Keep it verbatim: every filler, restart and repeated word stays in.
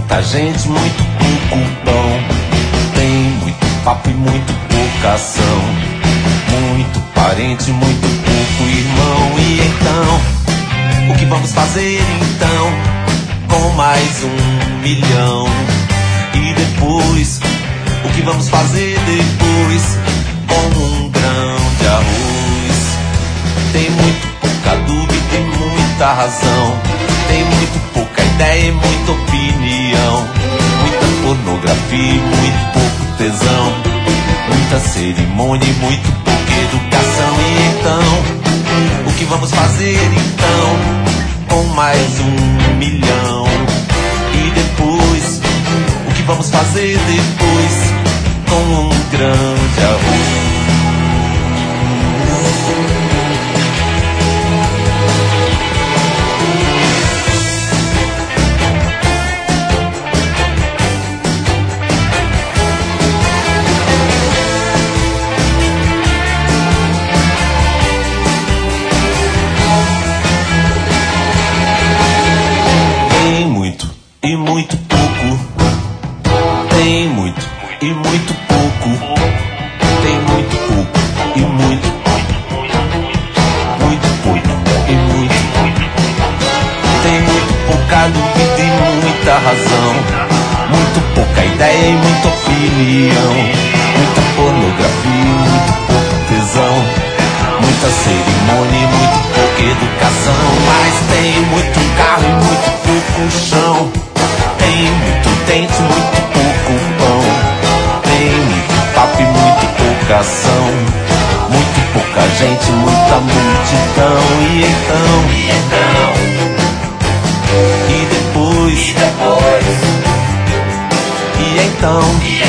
muita gente, muito pouco pão. Tem muito papo e muito pouca ação. Muito parente, muito pouco irmão. E então, o que vamos fazer então com mais um milhão? E depois, o que vamos fazer depois com um grão de arroz? Tem muito pouca dúvida e muita razão. Tem muito pouca ideia e muita opinião. Muita pornografia e muito pouco tesão. Muita cerimônia e muito pouca educação. E então, o que vamos fazer então com mais um milhão? E depois, o que vamos fazer depois com um grão de arroz? E muito pouco. Tem muito e muito pouco. Tem muito pouco e muito. Muito pouco e muito. Tem muito pouca dúvida e muita razão. Muito pouca ideia e muita opinião. Muita pornografia e muito pouco tesão. Muita cerimônia e muito pouca educação. Mas tem muito carro e muito pouco chão. Tem muito dente, muito pouco pão. Tem muito papo e muito pouca ação. Muito pouca gente, muita multidão. E então, e então, e depois, e depois, e então.